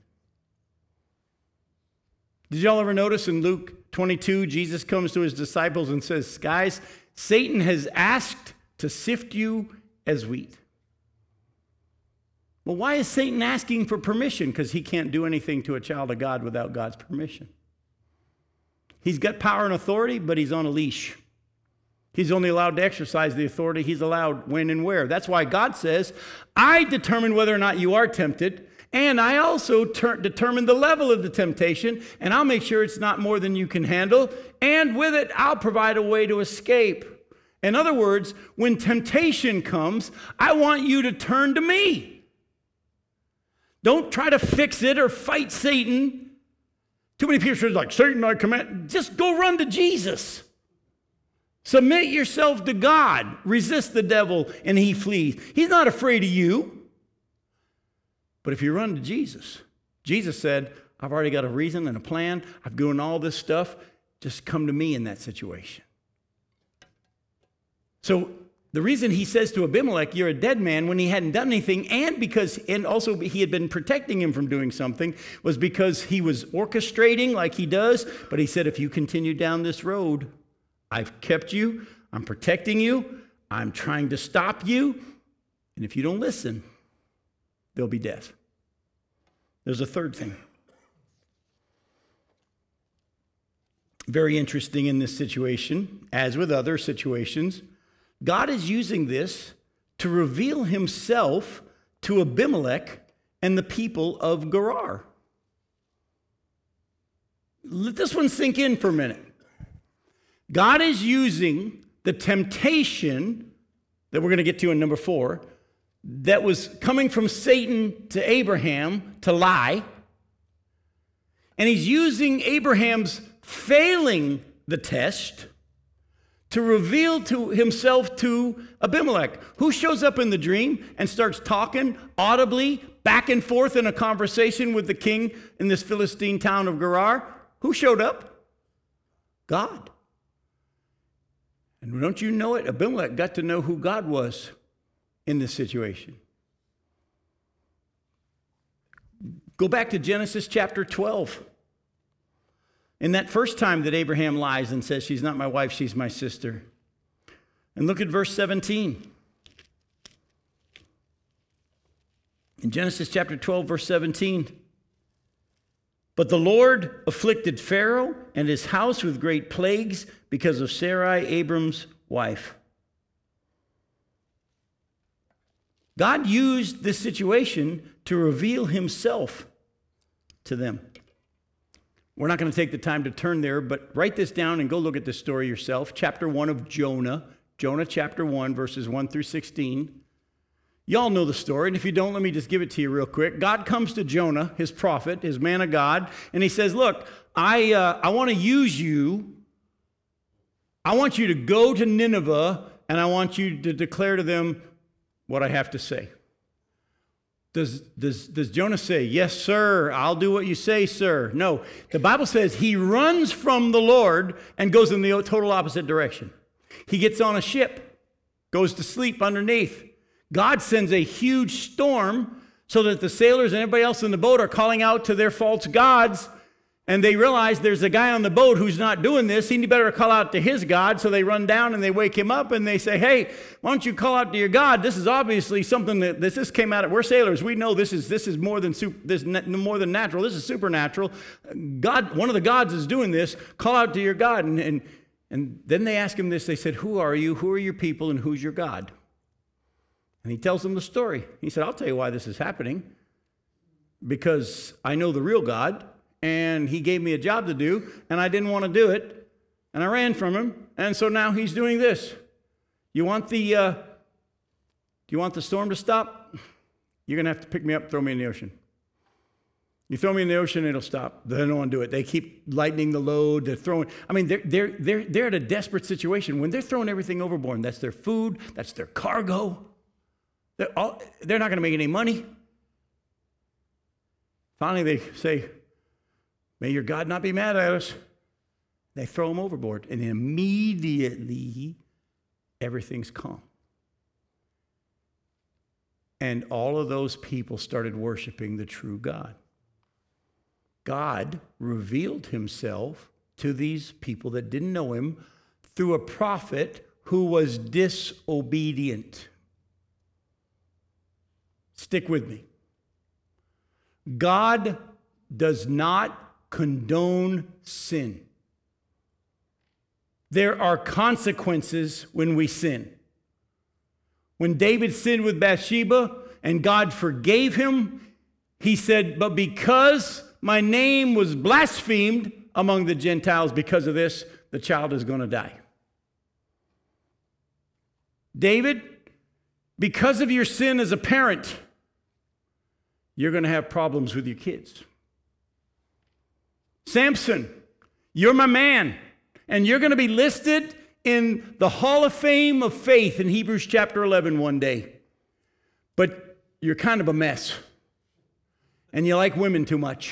Did y'all ever notice in Luke 22, Jesus comes to his disciples and says, guys, Satan has asked to sift you as wheat. Well, why is Satan asking for permission? Because he can't do anything to a child of God without God's permission. He's got power and authority, but he's on a leash. He's only allowed to exercise the authority he's allowed when and where. That's why God says, I determine whether or not you are tempted, and I also determine the level of the temptation, and I'll make sure it's not more than you can handle, and with it, I'll provide a way to escape. In other words, when temptation comes, I want you to turn to me. Don't try to fix it or fight Satan. Too many people are like, Satan, I command. Just go run to Jesus. Submit yourself to God. Resist the devil and he flees. He's not afraid of you. But if you run to Jesus, Jesus said, I've already got a reason and a plan. I've doing all this stuff. Just come to me in that situation. So the reason he says to Abimelech, you're a dead man, when he hadn't done anything, and also he had been protecting him from doing something, was because he was orchestrating like he does. But he said, if you continue down this road, I've kept you, I'm protecting you, I'm trying to stop you, and if you don't listen, there'll be death. There's a third thing. Very interesting in this situation, as with other situations, God is using this to reveal himself to Abimelech and the people of Gerar. Let this one sink in for a minute. God is using the temptation that we're going to get to in number 4 that was coming from Satan to Abraham to lie. And he's using Abraham's failing the test to reveal to himself to Abimelech, who shows up in the dream and starts talking audibly back and forth in a conversation with the king in this Philistine town of Gerar. Who showed up? God. And don't you know it? Abimelech got to know who God was in this situation. Go back to Genesis chapter 12. In that first time that Abraham lies and says, she's not my wife, she's my sister. And look at verse 17. In Genesis chapter 12, verse 17. But the Lord afflicted Pharaoh and his house with great plagues because of Sarai, Abram's wife. God used this situation to reveal himself to them. We're not going to take the time to turn there, but write this down and go look at this story yourself. Chapter 1 of Jonah. Jonah chapter 1, verses 1 through 16. Y'all know the story, and if you don't, let me just give it to you real quick. God comes to Jonah, his prophet, his man of God, and he says, look, I want to use you. I want you to go to Nineveh, and I want you to declare to them what I have to say. Does Jonah say, yes, sir, I'll do what you say, sir? No. The Bible says he runs from the Lord and goes in the total opposite direction. He gets on a ship, goes to sleep underneath. God sends a huge storm so that the sailors and everybody else in the boat are calling out to their false gods. And they realize there's a guy on the boat who's not doing this. He better call out to his God. So they run down and they wake him up and they say, hey, why don't you call out to your God? This is obviously something that this came out of, we're sailors. We know this is more than more than natural. This is supernatural. God, one of the gods is doing this. Call out to your God. And then they ask him this. They said, who are you? Who are your people? And who's your God? And he tells them the story. He said, I'll tell you why this is happening. Because I know the real God. And he gave me a job to do, and I didn't want to do it, and I ran from him, and so now he's doing this. Do you want the storm to stop? You're going to have to pick me up, throw me in the ocean. You throw me in the ocean, it'll stop. They don't want to do it. They keep lightening the load. They're throwing. I mean, they're at a desperate situation when they're throwing everything overboard. That's their food. That's their cargo. They're not going to make any money. Finally, they say, may your God not be mad at us. They throw him overboard, and immediately everything's calm. And all of those people started worshiping the true God. God revealed himself to these people that didn't know him through a prophet who was disobedient. Stick with me. God does not condone sin. There are consequences when we sin. When David sinned with Bathsheba and God forgave him, he said, but because my name was blasphemed among the Gentiles because of this, the child is going to die. David, because of your sin as a parent, you're going to have problems with your kids. Samson, you're my man, and you're going to be listed in the Hall of Fame of Faith in Hebrews chapter 11 one day. But you're kind of a mess, and you like women too much.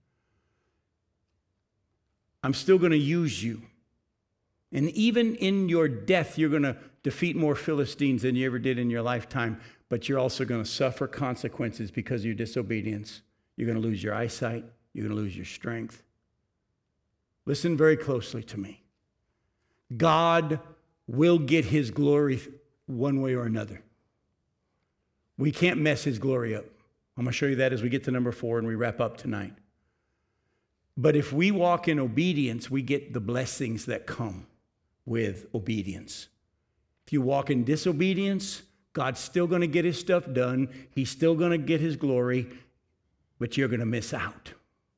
I'm still going to use you. And even in your death, you're going to defeat more Philistines than you ever did in your lifetime, but you're also going to suffer consequences because of your disobedience. You're going to lose your eyesight. You're going to lose your strength. Listen very closely to me. God will get his glory one way or another. We can't mess his glory up. I'm going to show you that as we get to number 4 and we wrap up tonight. But if we walk in obedience, we get the blessings that come with obedience. If you walk in disobedience, God's still going to get his stuff done. He's still going to get his glory, but you're going to miss out.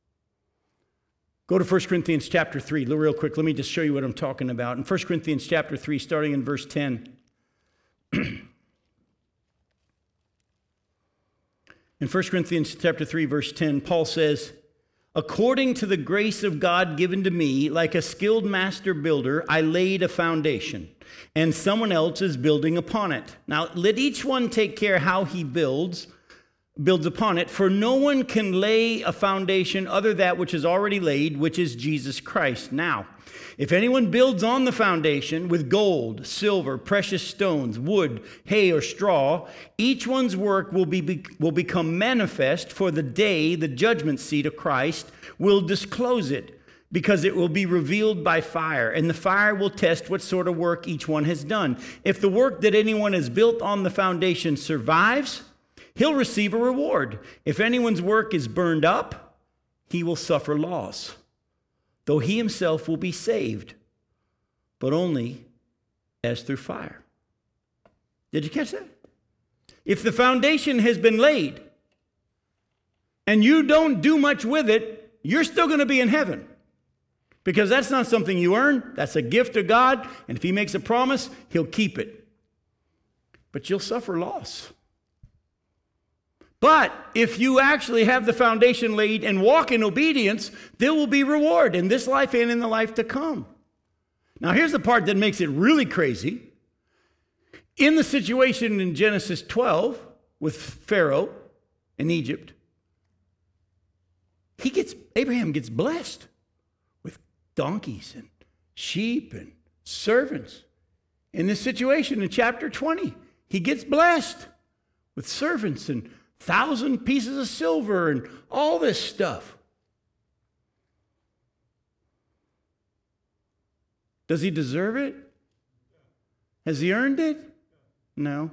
Go to 1 Corinthians chapter 3, real quick. Let me just show you what I'm talking about. In 1 Corinthians chapter 3, starting in verse 10. In 1 Corinthians chapter 3, verse 10, Paul says, according to the grace of God given to me, like a skilled master builder, I laid a foundation, and someone else is building upon it. Now, let each one take care how he builds upon it, for no one can lay a foundation other that which is already laid, which is Jesus Christ. Now, if anyone builds on the foundation with gold, silver, precious stones, wood, hay, or straw, each one's work will become manifest, for the day the judgment seat of Christ will disclose it, because it will be revealed by fire, and the fire will test what sort of work each one has done. If the work that anyone has built on the foundation survives, he'll receive a reward. If anyone's work is burned up, he will suffer loss, though he himself will be saved, but only as through fire. Did you catch that? If the foundation has been laid and you don't do much with it, you're still going to be in heaven, because that's not something you earn. That's a gift of God, and if he makes a promise, he'll keep it. But you'll suffer loss. But if you actually have the foundation laid and walk in obedience, there will be reward in this life and in the life to come. Now, here's the part that makes it really crazy. In the situation in Genesis 12 with Pharaoh in Egypt, Abraham gets blessed with donkeys and sheep and servants. In this situation in chapter 20, he gets blessed with servants and 1,000 pieces of silver and all this stuff. Does he deserve it? Has he earned it? No.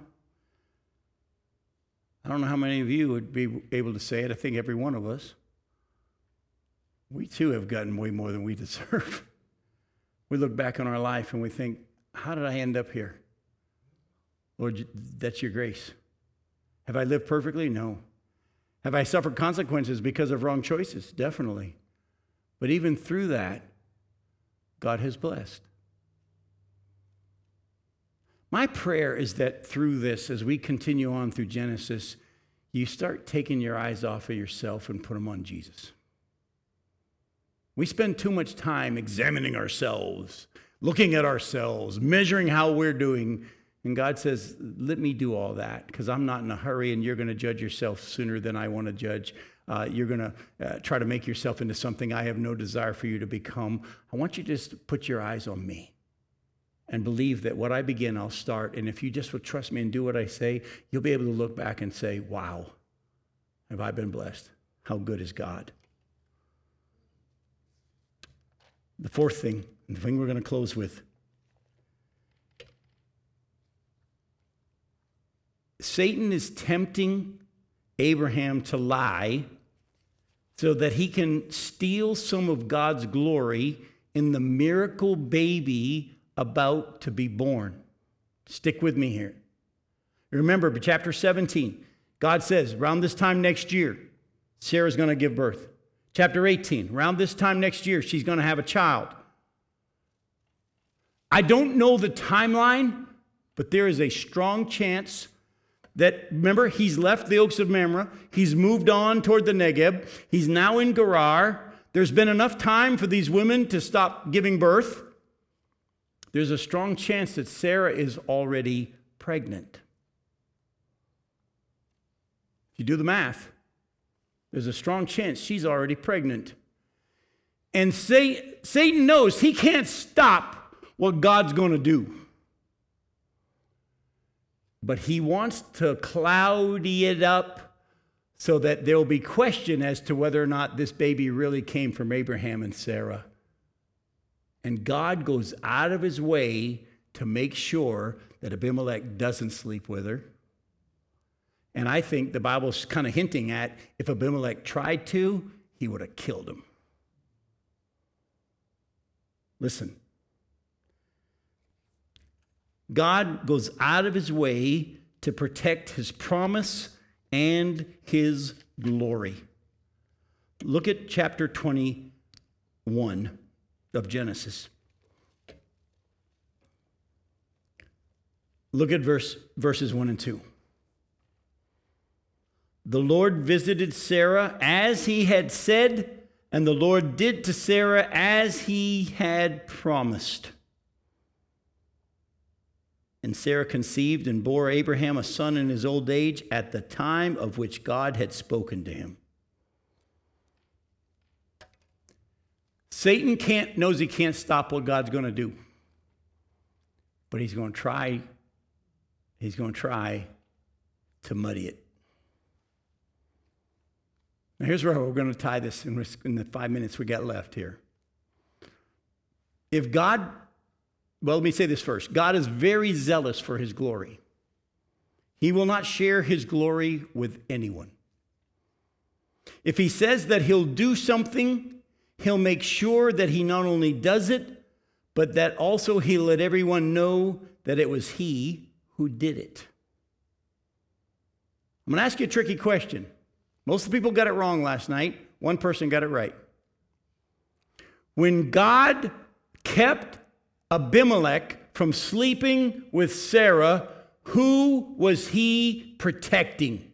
I don't know how many of you would be able to say it. I think every one of us. We too have gotten way more than we deserve. We look back on our life and we think, how did I end up here? Lord, that's your grace. Have I lived perfectly? No. Have I suffered consequences because of wrong choices? Definitely. But even through that, God has blessed. My prayer is that through this, as we continue on through Genesis, you start taking your eyes off of yourself and put them on Jesus. We spend too much time examining ourselves, looking at ourselves, measuring how we're doing. And God says, let me do all that, because I'm not in a hurry and you're going to judge yourself sooner than I want to judge. You're going to try to make yourself into something I have no desire for you to become. I want you to just put your eyes on me and believe that what I begin, I'll start. And if you just will trust me and do what I say, you'll be able to look back and say, wow, have I been blessed? How good is God? The fourth thing, and the thing we're going to close with, Satan is tempting Abraham to lie so that he can steal some of God's glory in the miracle baby about to be born. Stick with me here. Remember, chapter 17, God says, around this time next year, Sarah's going to give birth. Chapter 18, around this time next year, she's going to have a child. I don't know the timeline, but there is a strong chance that, remember, he's left the Oaks of Mamre. He's moved on toward the Negeb. He's now in Gerar. There's been enough time for these women to stop giving birth. There's a strong chance that Sarah is already pregnant. If you do the math, there's a strong chance she's already pregnant. And Satan knows he can't stop what God's going to do. But he wants to cloudy it up so that there will be question as to whether or not this baby really came from Abraham and Sarah. And God goes out of his way to make sure that Abimelech doesn't sleep with her. And I think the Bible's kind of hinting at if Abimelech tried to, he would have killed him. Listen. God goes out of his way to protect his promise and his glory. Look at chapter 21 of Genesis. Look at verses 1 and 2. The Lord visited Sarah as he had said, and the Lord did to Sarah as he had promised. And Sarah conceived and bore Abraham a son in his old age at the time of which God had spoken to him. Satan knows he can't stop what God's going to do. But he's going to try to muddy it. Now here's where we're going to tie this in the 5 minutes we got left here. Well, let me say this first. God is very zealous for his glory. He will not share his glory with anyone. If he says that he'll do something, he'll make sure that he not only does it, but that also he'll let everyone know that it was he who did it. I'm going to ask you a tricky question. Most of the people got it wrong last night. One person got it right. When God kept Abimelech from sleeping with Sarah, who was he protecting?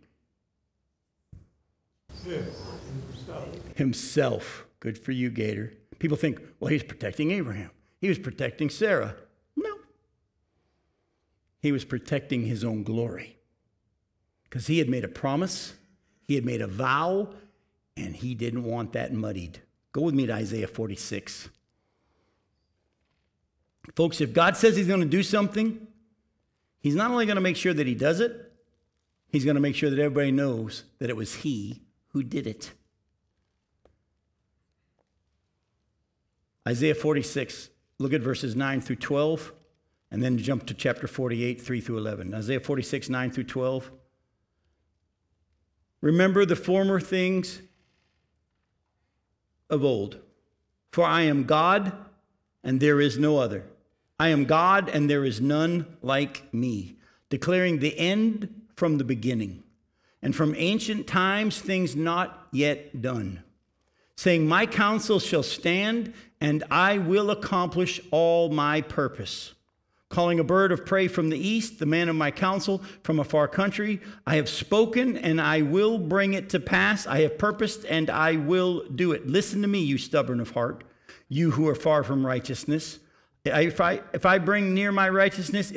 Himself. Good for you, Gator. People think, well, he's protecting Abraham. He was protecting Sarah. No. He was protecting his own glory. Because he had made a promise, he had made a vow, and he didn't want that muddied. Go with me to Isaiah 46. Folks, if God says he's going to do something, he's not only going to make sure that he does it, he's going to make sure that everybody knows that it was he who did it. Isaiah 46, Look at verses 9 through 12, and then jump to chapter 48, 3 through 11. Isaiah 46, 9 through 12. Remember the former things of old. For I am God, and there is no other. I am God, and there is none like me, declaring the end from the beginning, and from ancient times things not yet done, saying, my counsel shall stand, and I will accomplish all my purpose. Calling a bird of prey from the east, the man of my counsel from a far country. I have spoken, and I will bring it to pass. I have purposed, and I will do it. Listen to me, you stubborn of heart, you who are far from righteousness. If I bring near my righteousness,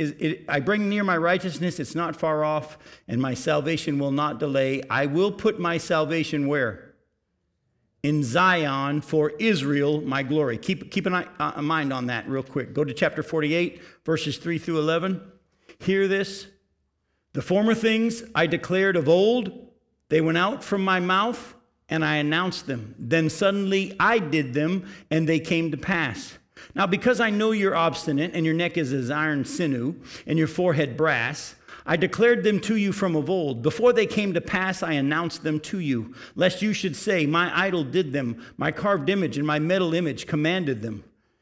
it's not far off, and my salvation will not delay. I will put my salvation where? In Zion, for Israel, my glory. Keep a mind on that real quick. Go to chapter 48, verses 3 through 11. Hear this. The former things I declared of old, they went out from my mouth, and I announced them. Then suddenly I did them, and they came to pass. Now, because I know you're obstinate, and your neck is as iron sinew, and your forehead brass, I declared them to you from of old. Before they came to pass, I announced them to you, lest you should say, my idol did them, my carved image and my metal image commanded them.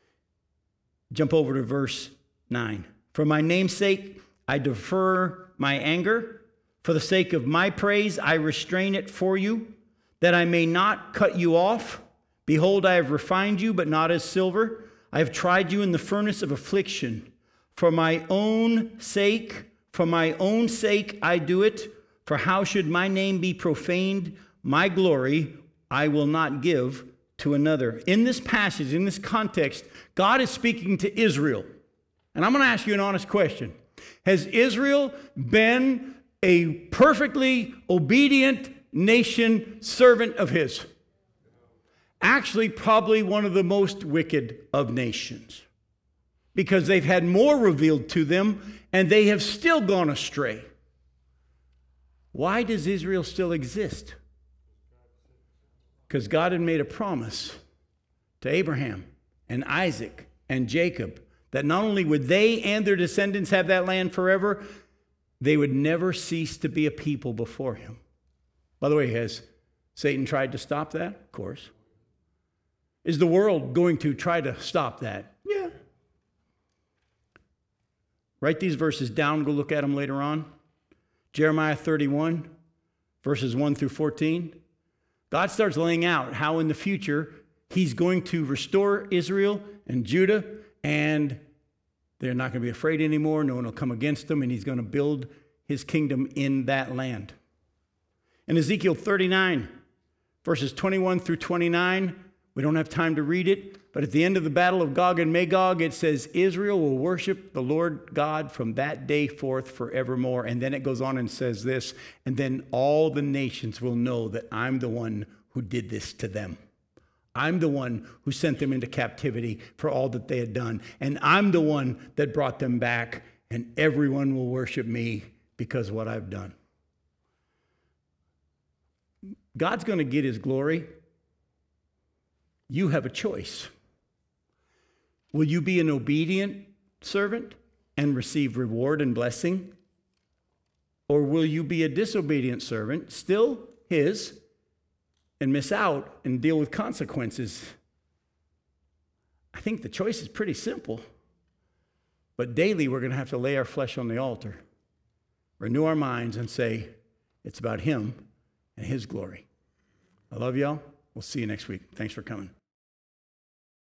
Jump over to verse 9. For my name's sake, I defer my anger. For the sake of my praise, I restrain it for you, that I may not cut you off. Behold, I have refined you, but not as silver. I have tried you in the furnace of affliction. For my own sake I do it. For how should my name be profaned? My glory I will not give to another. In this passage, in this context, God is speaking to Israel. And I'm going to ask you an honest question. Has Israel been a perfectly obedient nation, servant of his? Actually, probably one of the most wicked of nations, because they've had more revealed to them, and they have still gone astray. Why does Israel still exist? Because God had made a promise to Abraham and Isaac and Jacob that not only would they and their descendants have that land forever, they would never cease to be a people before him. By the way, has Satan tried to stop that? Of course. Is the world going to try to stop that? Yeah. Write these verses down. Go look at them later on. Jeremiah 31, verses 1 through 14. God starts laying out how in the future he's going to restore Israel and Judah, and they're not going to be afraid anymore. No one will come against them, and he's going to build his kingdom in that land. In Ezekiel 39, verses 21 through 29, we don't have time to read it, but at the end of the battle of Gog and Magog, it says, Israel will worship the Lord God from that day forth forevermore. And then it goes on and says this, and then all the nations will know that I'm the one who did this to them. I'm the one who sent them into captivity for all that they had done. And I'm the one that brought them back, and everyone will worship me because of what I've done. God's going to get his glory. You have a choice. Will you be an obedient servant and receive reward and blessing? Or will you be a disobedient servant, still his, and miss out and deal with consequences? I think the choice is pretty simple. But daily we're going to have to lay our flesh on the altar, renew our minds, and say, it's about him and his glory. I love y'all. We'll see you next week. Thanks for coming.